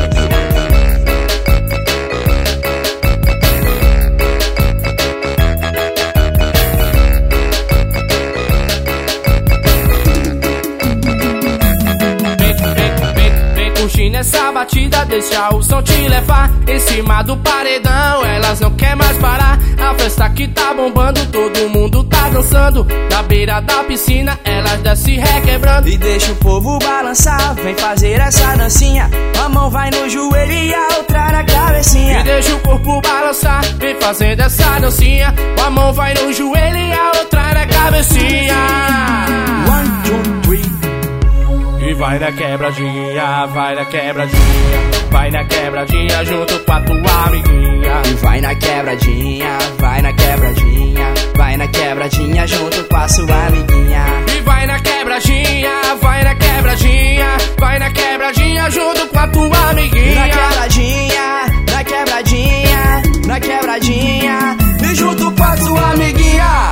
Nessa batida, deixa o som te levar. Em cima do paredão, elas não querem mais parar. A festa que tá bombando, todo mundo tá dançando. Na beira da piscina, elas descem requebrando. E deixa o povo balançar, vem fazer essa dancinha. A mão vai no joelho e a outra na cabecinha. E deixa o corpo balançar, vem fazendo essa dancinha. A mão vai no joelho e a outra na cabecinha. 1, 2, 3. E vai na quebradinha, vai na quebradinha, vai na quebradinha junto com a tua amiguinha. E vai na quebradinha, vai na quebradinha, vai na quebradinha junto com a sua amiguinha. E vai na quebradinha, vai na quebradinha, vai na quebradinha junto com a tua amiguinha. Na quebradinha, na quebradinha, na quebradinha e junto com a sua amiguinha.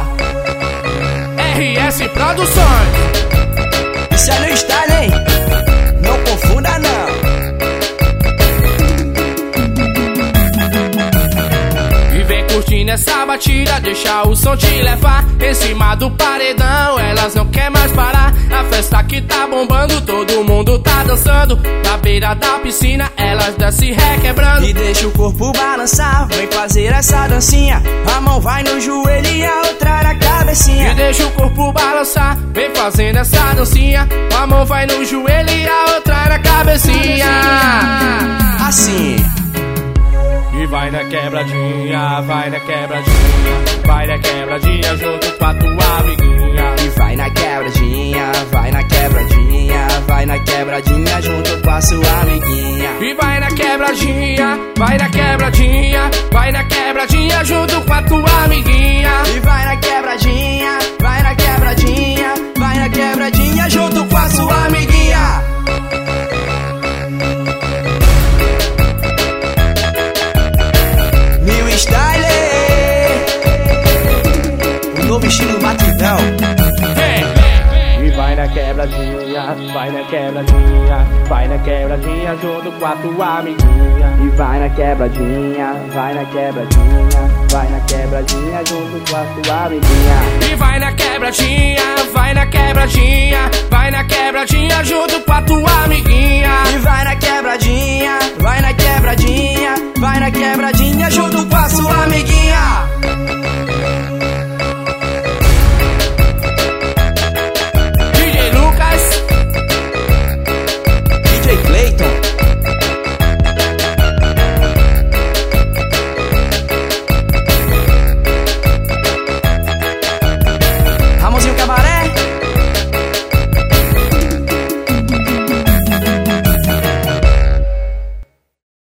RS Produções. Isso é no style, hein? Não confunda, não. E vem curtindo essa batida, deixa o som te levar. Em cima do paredão, elas não querem mais parar. A festa que tá bombando, todo mundo tá dançando. Na beira da piscina, elas descem requebrando. E deixa o corpo balançar, vem fazer essa dancinha. A mão vai no joelho e a outra na cabecinha. E deixa o corpo balançar, vem fazendo essa dancinha. A mão vai no joelho e a outra na cabecinha. Assim. E vai na quebradinha, vai na quebradinha, vai na quebradinha junto com a tua amiguinha. E vai na quebradinha, vai na quebradinha, vai na quebradinha junto com a sua amiguinha. E vai na quebradinha, vai na quebradinha, vai na quebradinha junto com a tua amiguinha. E vai na quebradinha, vai na quebradinha, vai na quebradinha junto com a sua amiguinha. New Style, o novo estilo batidão. E vai na quebradinha, vai na quebradinha, vai na quebradinha junto com a tua amiguinha. E vai na quebradinha, vai na quebradinha, vai na quebradinha junto com a tua amiguinha. E vai na quebradinha, vai na quebradinha, vai na quebradinha junto com a tua amiguinha. E vai na quebradinha, vai na quebradinha, vai na quebradinha junto com a sua